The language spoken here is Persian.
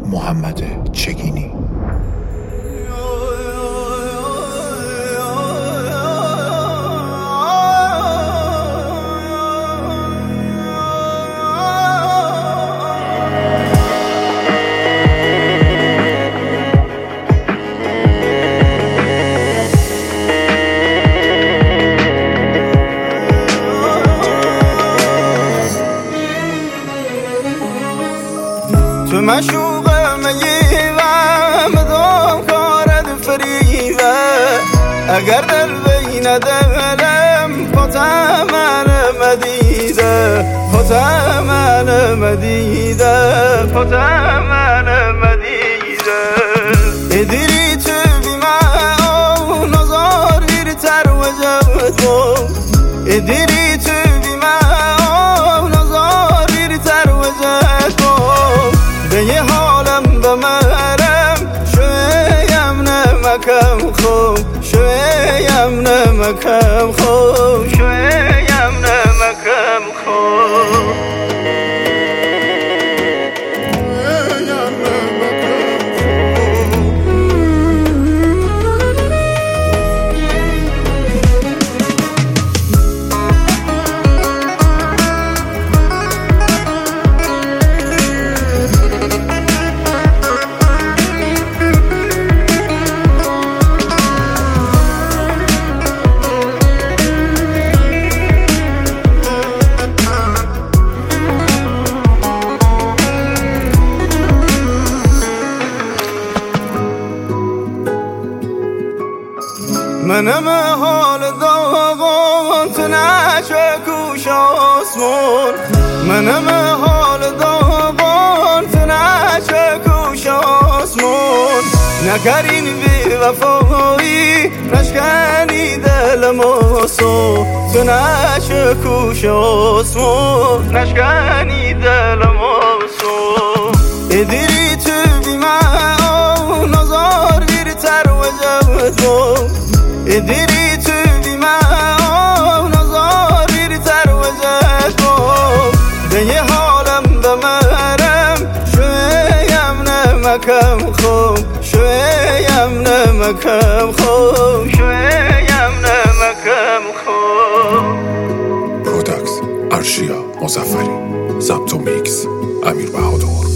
محمد چگینی. تو مشوق میوم دام کارد فریوه اگر دل بین دلم پتمن مدیده پتمن مدیده پتمن مدیده ادری تو بیما نظار ویر تر و جبتو ادری تو بیما نظار ویر تر و جبتو به یه حالم بمرم شویم نمکم خوب شویم نمکم خوب شویم نمکم خوب منم حال داغان تو نچه کوش آسمان منم حال داغان تو نچه کوش آسمان نکرین بی وفایی نشکنی دل ماسو تو نچه کوش آسمان نشکنی دل ماسو ادری تو بی من نظار ویر تر و جبتو ادری تو بیما نظار ویر تر و جبتو به یه حالم بمرم شویم نمکم خوب شویم نمکم خوب شویم نمکم خوب. پروداکس ارشیا مظفری، ضبط و میکس امیر بهادر.